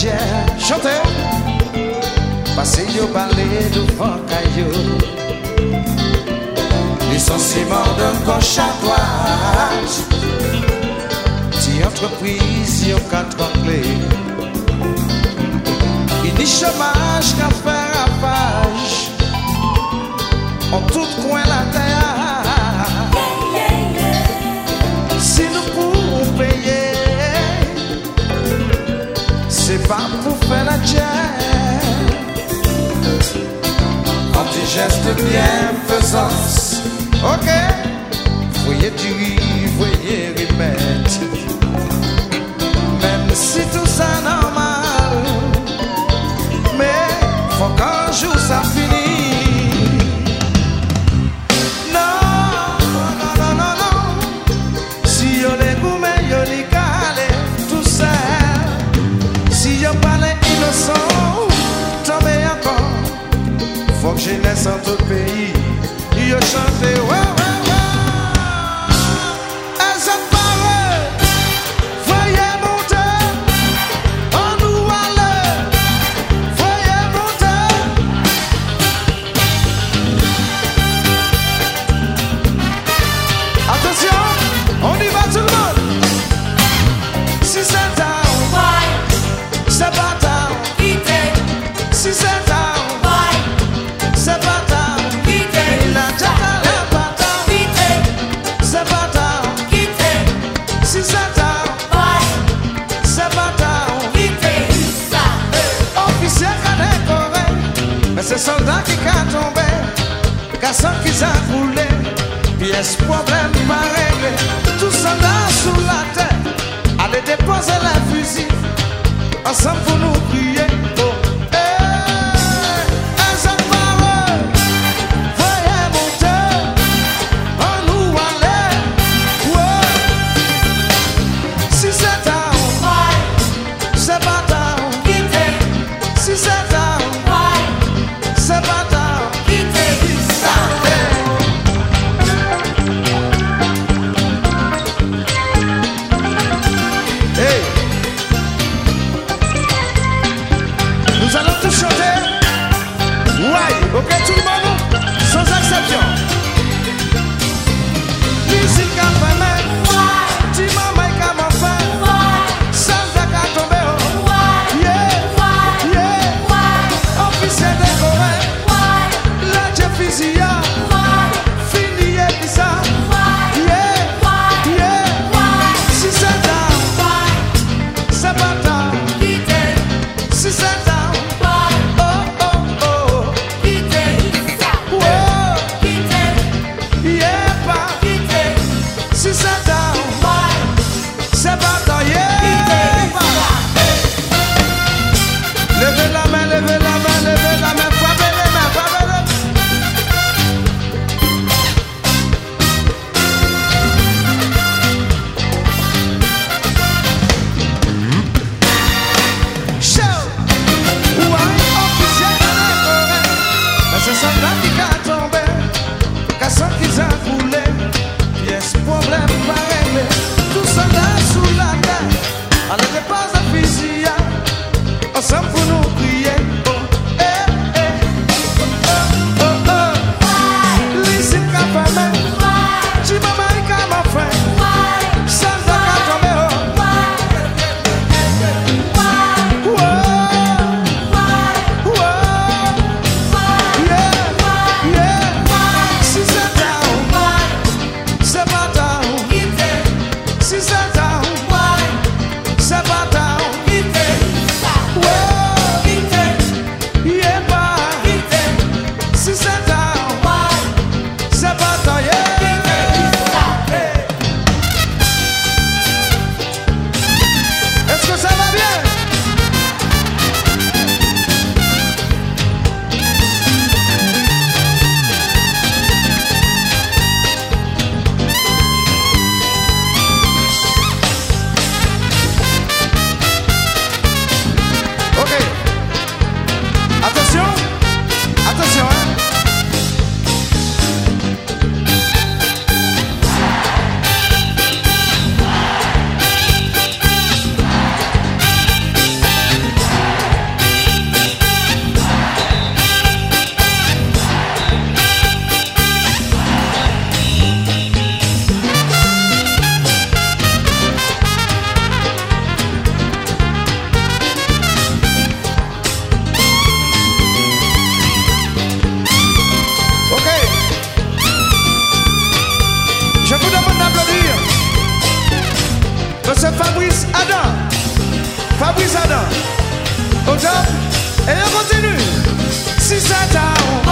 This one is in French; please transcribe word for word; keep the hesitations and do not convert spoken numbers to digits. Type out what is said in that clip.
terre. Chantez. Passez yo balai devant caillou. Licenciement d'un cochatouage. Si entreprise yo quatre clés. Il dit chômage qu'à faire ravage. En tout coin la terre. Si nous pouvons payer, c'est pas pour faire la guerre. Anti-geste bienfaisance. Ok, voyez du riz, voyez remettre. Même si tout ça normal, mais faut qu'un jour ça finisse. Non, non, non, non, non. Si yo les goumé, yo les calé, tout ça. Si yo parle innocent, tombé encore. Faut que je naisse en tout pays. Yo chante, ouais, ouais, ouais. Elles ont parlé, voyez monter. On nous allait, voyez monter. Attention, on y va tout le monde. Si c'est down, c'est pas down. Si c'est down, c'est pas down. Il a déjà l'air pas down. C'est pas down. Si c'est down, c'est pas down. Officier qui a décoré, mais c'est soldat qui a tombé. Garçon qui a roulé, pièce problème pas réglé. Tout soldat sous la tête, allez déposer la fusil. Ensemble pour nous crier. Oh. Ok, tout le monde, sans exception. Musique à faire même. Dis maman et qu'à m'en faire. Sans qu'à tomber. Yeah, yeah. Officier décoré. La Jeffisia. Fini et puis ça. Yeah, yeah. Si c'est down, c'est pas down. Si c'est down. Levez la main, levez la main, levez la main, frappez les mains, frappez les mains. Show! Ouais, officier qui a décoré, mais c'est soldat qui a tombé, cassant qui a roulé, pièce problème pas réglé, tout soldat sous la tête, allez déposer la fusillade. Ensemble pour nous crier, oh, eh, eh, oh, oh, oh. Listen, capable, tu m'as marié comme un frère, sans qu'à tomber, oh. Whoa, whoa, yeah, yeah. Si c'est down, c'est pas down. Si c'est down, c'est pas down. Whoa. au top, et on continue. Si ça t'a